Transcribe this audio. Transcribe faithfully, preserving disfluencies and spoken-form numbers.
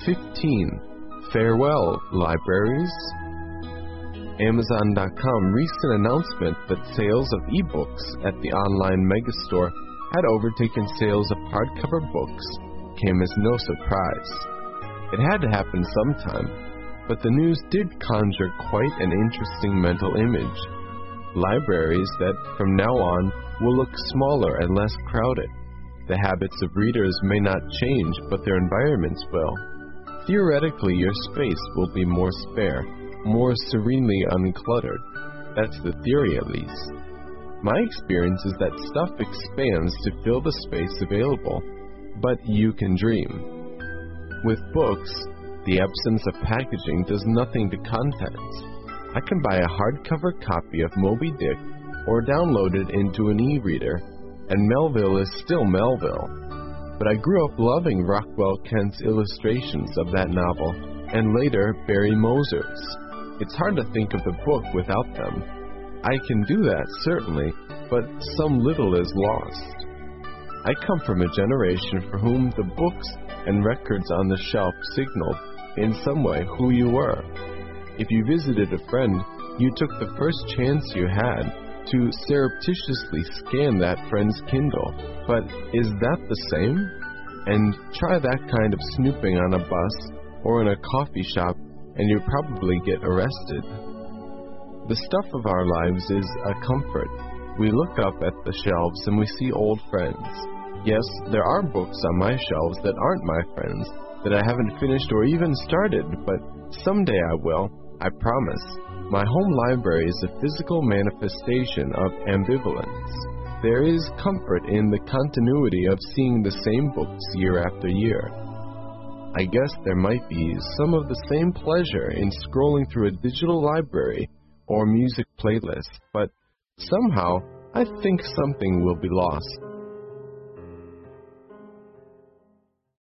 fifteen. Farewell, libraries. Amazon dot com recent announcement that sales of ebooks at the online megastore had overtaken sales of hardcover books came as no surprise. It had to happen sometime, but the news did conjure quite an interesting mental image. Libraries that, from now on, will look smaller and less crowded. The habits of readers may not change, but their environments will. Theoretically, your space will be more spare, more serenely uncluttered. That's the theory, at least. My experience is that stuff expands to fill the space available, but you can dream. With books, the absence of packaging does nothing to contents. I can buy a hardcover copy of Moby Dick or download it into an e-reader, and Melville is still Melville. But I grew up loving Rockwell Kent's illustrations of that novel, and later Barry Moser's. It's hard to think of the book without them. I can do that, certainly, but some little is lost. I come from a generation for whom the books and records on the shelf signaled, in some way, who you were. If you visited a friend, you took the first chance you had to surreptitiously scan that friend's Kindle. But is that the same? And try that kind of snooping on a bus or in a coffee shop, and you probably get arrested. The stuff of our lives is a comfort. We look up at the shelves and we see old friends. Yes, there are books on my shelves that aren't my friends, that I haven't finished or even started, but someday I will, I promise. My home library is a physical manifestation of ambivalence. There is comfort in the continuity of seeing the same books year after year. I guess there might be some of the same pleasure in scrolling through a digital library or music playlist, but somehow I think something will be lost.